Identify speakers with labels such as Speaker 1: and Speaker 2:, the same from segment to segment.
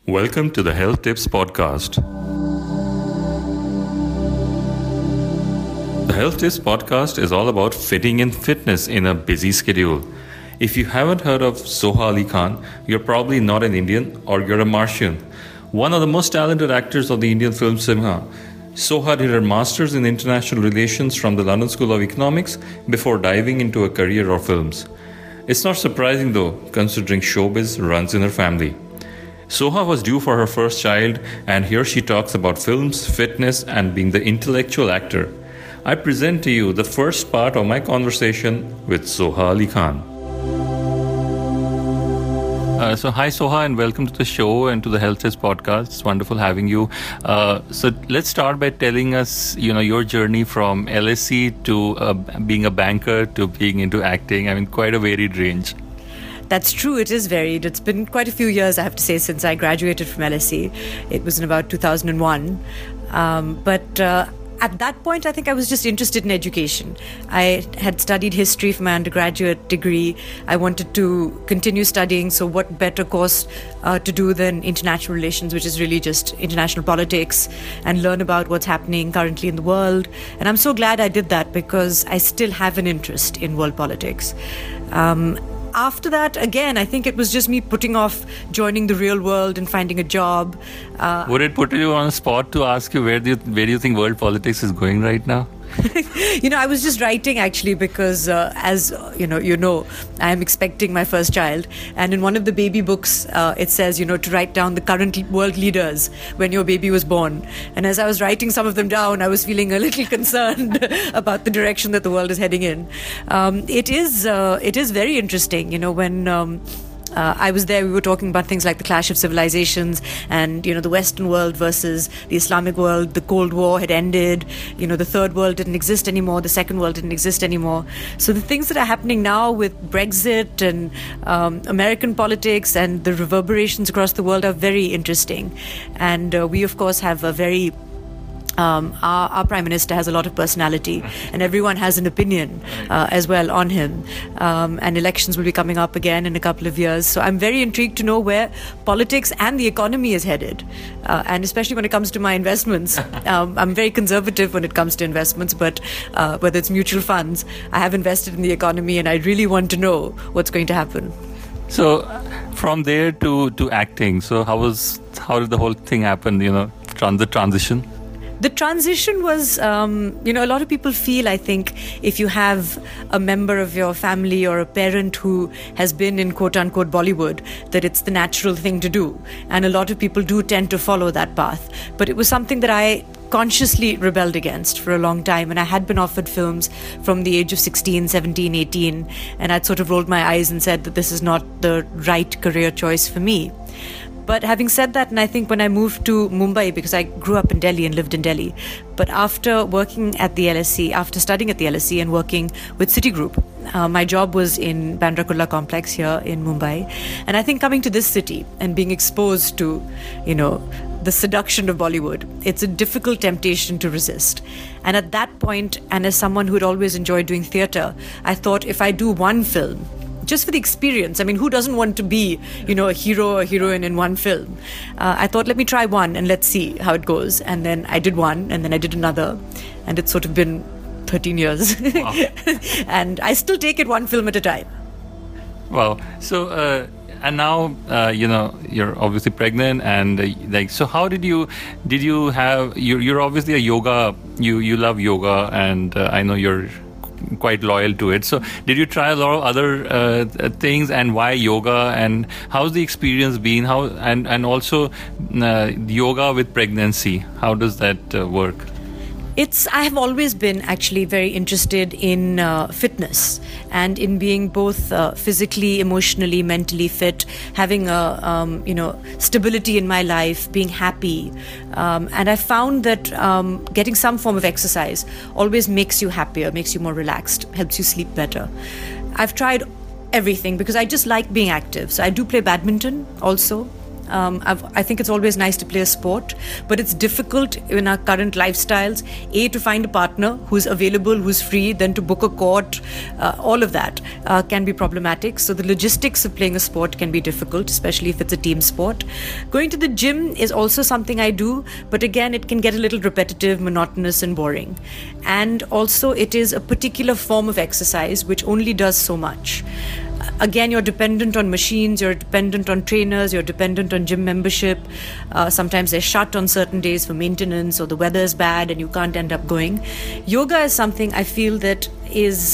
Speaker 1: Welcome to the Health Tips Podcast. The Health Tips Podcast is all about fitting in fitness in a busy schedule. If you haven't heard of Soha Ali Khan, you're probably not an Indian or you're a Martian. One of the most talented actors of the Indian film cinema, Soha did her Masters in International Relations from the London School of Economics before diving into a career of films. It's not surprising though, considering showbiz runs in her family. Soha was due for her first child, and here she talks about films, fitness, and being the intellectual actor. I present to you the first part of my conversation with Soha Ali Khan. Hi Soha, and welcome to the show and to the Health Tips Podcast. It's wonderful having you. So let's start by telling us, your journey from LSE to being a banker to being into acting. I mean, quite a varied range.
Speaker 2: That's true. It is varied. It's been quite a few years, I have to say, since I graduated from LSE. It was in about 2001. But at that point, I think I was just interested in education. I had studied history for my undergraduate degree. I wanted to continue studying, so what better course to do than international relations, which is really just international politics, and learn about what's happening currently in the world. And I'm so glad I did that because I still have an interest in world politics. After that, again, I think it was just me putting off joining the real world and finding a job.
Speaker 1: Would it put you on a spot to ask you where do you think world politics is going right now?
Speaker 2: I was just writing actually because as I am expecting my first child, and in one of the baby books it says to write down the current world leaders when your baby was born. And as I was writing some of them down, I was feeling a little concerned about the direction that the world is heading in. It is very interesting, when I was there, we were talking about things like the clash of civilizations and, the Western world versus the Islamic world. The Cold War had ended. The third world didn't exist anymore. The second world didn't exist anymore. So the things that are happening now with Brexit and American politics and the reverberations across the world are very interesting. And we, of course, have a very... Our Prime Minister has a lot of personality, and everyone has an opinion as well on him. And elections will be coming up again in a couple of years. So I'm very intrigued to know where politics and the economy is headed. And especially when it comes to my investments. I'm very conservative when it comes to investments, but whether it's mutual funds, I have invested in the economy, and I really want to know what's going to happen.
Speaker 1: So from there to acting, so how did the whole thing happen, the transition?
Speaker 2: The transition was, a lot of people feel, I think, if you have a member of your family or a parent who has been in quote-unquote Bollywood, that it's the natural thing to do. And a lot of people do tend to follow that path. But it was something that I consciously rebelled against for a long time. And I had been offered films from the age of 16, 17, 18. And I'd sort of rolled my eyes and said that this is not the right career choice for me. But having said that, and I think when I moved to Mumbai, because I grew up in Delhi and lived in Delhi, but after working at the LSE, after studying at the LSE and working with Citigroup, my job was in Bandra Kurla complex here in Mumbai. And I think coming to this city and being exposed to, the seduction of Bollywood, it's a difficult temptation to resist. And at that point, and as someone who had always enjoyed doing theatre, I thought if I do one film, just for the experience. I mean, who doesn't want to be, a hero or heroine in one film? I thought, let me try one and let's see how it goes. And then I did one, and then I did another. And it's sort of been 13 years. Wow. And I still take it one film at a time.
Speaker 1: Wow. So, and now, you're obviously pregnant, and so how did you have, you're obviously a yoga, you love yoga, and I know you're quite loyal to it. So did you try a lot of other things, and why yoga, and how's the experience been? And also yoga with pregnancy, how does that work?
Speaker 2: I have always been actually very interested in fitness and in being both physically, emotionally, mentally fit, having a stability in my life, being happy, and I found that getting some form of exercise always makes you happier, makes you more relaxed, helps you sleep better. I've tried everything because I just like being active. So I do play badminton also. I think it's always nice to play a sport, but it's difficult in our current lifestyles, to find a partner who's available, who's free, then to book a court. All of that can be problematic. So the logistics of playing a sport can be difficult, especially if it's a team sport. Going to the gym is also something I do, but again, it can get a little repetitive, monotonous, and boring. And also, it is a particular form of exercise which only does so much. Again, you're dependent on machines, you're dependent on trainers, you're dependent on gym membership. Sometimes they're shut on certain days for maintenance, or the weather is bad and you can't end up going. Yoga is something I feel that is...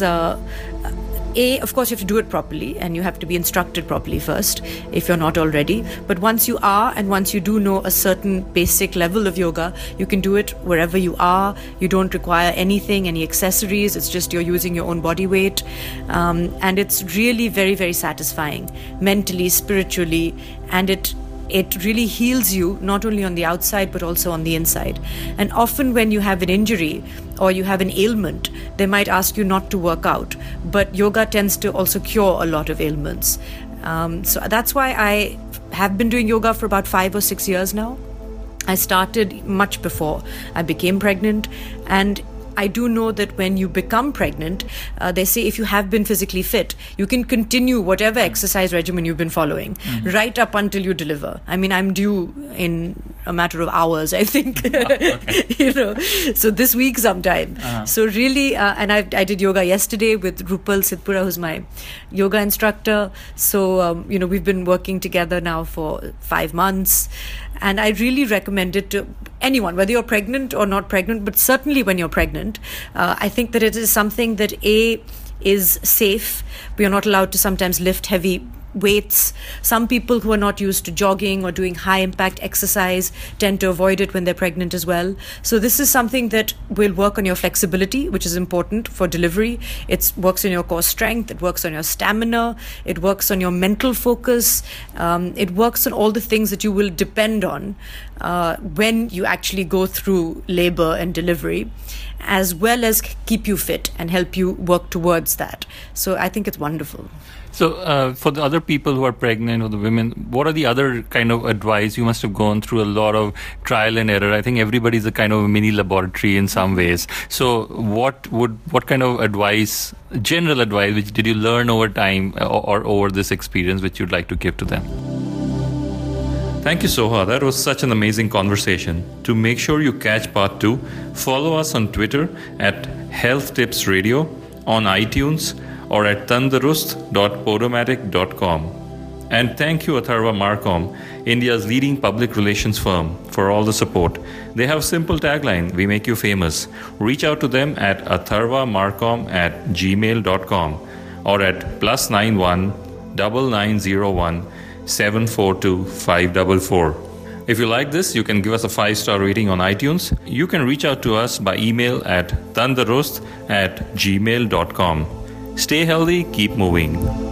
Speaker 2: of course, you have to do it properly, and you have to be instructed properly first if you're not already. But once you are, and once you do know a certain basic level of yoga, you can do it wherever you are. You don't require anything, any accessories. It's just you're using your own body weight. And it's really very, very satisfying mentally, spiritually, and it really heals you, not only on the outside but also on the inside. And often when you have an injury or you have an ailment, they might ask you not to work out, but yoga tends to also cure a lot of ailments. So that's why I have been doing yoga for about 5 or 6 years now. I started much before I became pregnant, and I do know that when you become pregnant, they say if you have been physically fit, you can continue whatever exercise regimen you've been following right up until you deliver. I mean, I'm due in a matter of hours, I think. So this week sometime. So really, and I did yoga yesterday with Rupal Sidpura, who's my yoga instructor. So, we've been working together now for 5 months. And I really recommend it to anyone, whether you're pregnant or not pregnant, but certainly when you're pregnant. I think that it is something that is safe. We are not allowed to sometimes lift heavy weights. Some people who are not used to jogging or doing high impact exercise tend to avoid it when they're pregnant as well. So this is something that will work on your flexibility, which is important for delivery. It works on your core strength, it works on your stamina, it works on your mental focus, it works on all the things that you will depend on when you actually go through labor and delivery, as well as keep you fit and help you work towards that. So I think it's wonderful.
Speaker 1: So for the other people who are pregnant, or the women, what are the other kind of advice? You must have gone through a lot of trial and error. I think everybody's a kind of a mini laboratory in some ways. So what kind of advice, general advice, which did you learn over time or over this experience, which you'd like to give to them? Thank you, Soha. That was such an amazing conversation. To make sure you catch part 2, follow us on Twitter at Health Tips Radio, on iTunes, or at tandurust.podomatic.com. And thank you, Atharva Marcom, India's leading public relations firm, for all the support. They have a simple tagline: we make you famous. Reach out to them at atharvamarcom@gmail.com or at +91 9901 742 544. If you like this, you can give us a 5-star rating on iTunes. You can reach out to us by email at tandurust@gmail.com. Stay healthy, keep moving.